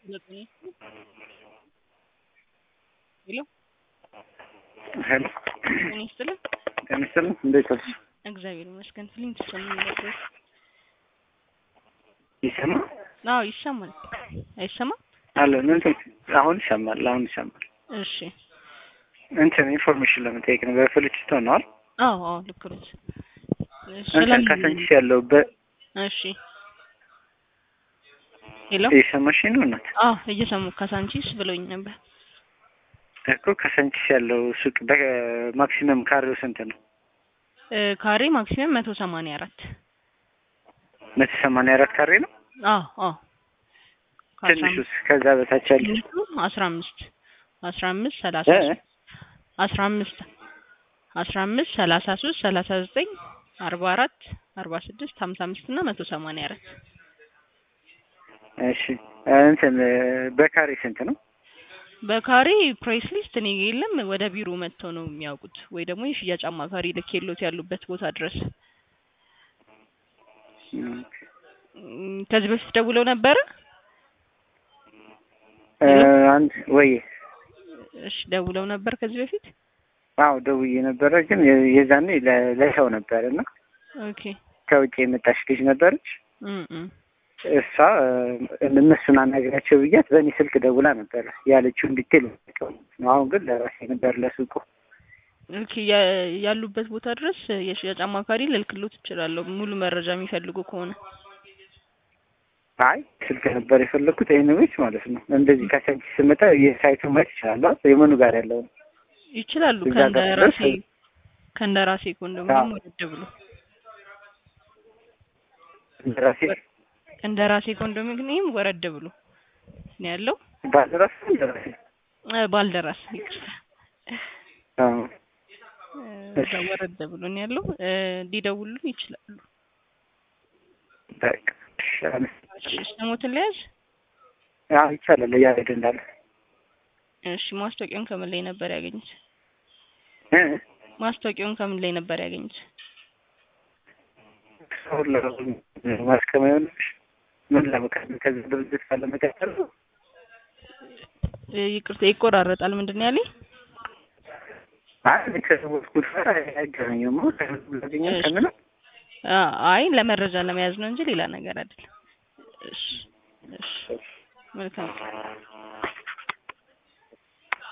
ዘጠኝ ሄሎ ሄሎ ጤና ይስጥልኝ። ጤና ይስጥልኝ። እንዴት ነሽ? እግዚአብሔር ይመስገን። ፊልም ትሰማኝ ነበር? ይሰማል? አዎ ይሰማል። አይሰማም? አለ እንትን አሁን ይሰማል። አሁን ይሰማል። እሺ እንትን ኢንፎርሜሽን ለመጠየቅ ነው። በፍልጭት ሆነዋል? አዎ አዎ ልክ ነው። እንትን ከሰንቺስ ያለው እሺ ሄሎ እየሰማሽኝ ነው እናት? አዎ እየሰማሁ ከሳንቺስ ብለውኝ ነበር እኮ። ከሰንቺስ ያለው ሱቅ በማክሲመም ካሬው ስንት ነው? ካሬ ማክሲመም 184 184 ካሬ ነው? አዎ አዎ። ትንሹስ ከዛ በታች ያለው 15 33 44 39 44 46 55 እና 184 እሺ እንትን በካሬ ስንት ነው? በካሬ ፕራይስ ሊስት እኔ የለም፣ ወደ ቢሮ መጥተው ነው የሚያውቁት፣ ወይ ደግሞ የሽያጭ አማካሪ ልኬሎት ያሉበት ቦታ ድረስ። ከዚህ በፊት ደውለው ነበረ? አንድ ወይ እሺ ደውለው ነበር ከዚህ በፊት? አዎ ደውዬ ነበረ፣ ግን የዛኔ ለሰው ነበርና ኦኬ ከውጭ የመጣች ልጅ ነበረች። እሷ እነሱን አናግራቸው ብያት በእኔ ስልክ ደውላ ነበረ ያለችውን ዲቴል ነው። አሁን ግን ለራሴ ነበር ለሱቁ። ኦኬ ያሉበት ቦታ ድረስ የሽያጭ አማካሪ ልልክሎት እችላለሁ፣ ሙሉ መረጃ የሚፈልጉ ከሆነ። አይ ስልክ ነበር የፈለኩት። ኤኒዌይስ ማለት ነው እንደዚህ ከሰንቺስ ስመጣ የሳይቱ ማየት ይችላል። የመኑ ጋር ያለው ይችላሉ። ከእንደራሴ ኮንዶሚኒየም ወረድ ብሎ እንደራሴ ኮንዶሚኒየም ወረድ ብሎ ነው ያለው። ባልደራስ ይቅርታ፣ እዛ ወረድ ብሎ ነው ያለው። ሊደውሉ ይችላሉ። በቃ ስሞትን ለያዝ? አዎ ይቻላል። ያሬድ እንዳለ። እሺ ማስታወቂያውን ከምን ላይ ነበር ያገኙት? ማስታወቂያውን ከምን ላይ ነበር ያገኙት? ማስከማየው ምን ለመቀጠል ከዚህ ድርጅት ካለ መቀጠል። ይቅርታ ይቆራረጣል። ምንድን ነው ያለኝ? አይ ለመረጃ ለመያዝ ነው እንጂ ሌላ ነገር አይደለም። እሺ እሺ መልካም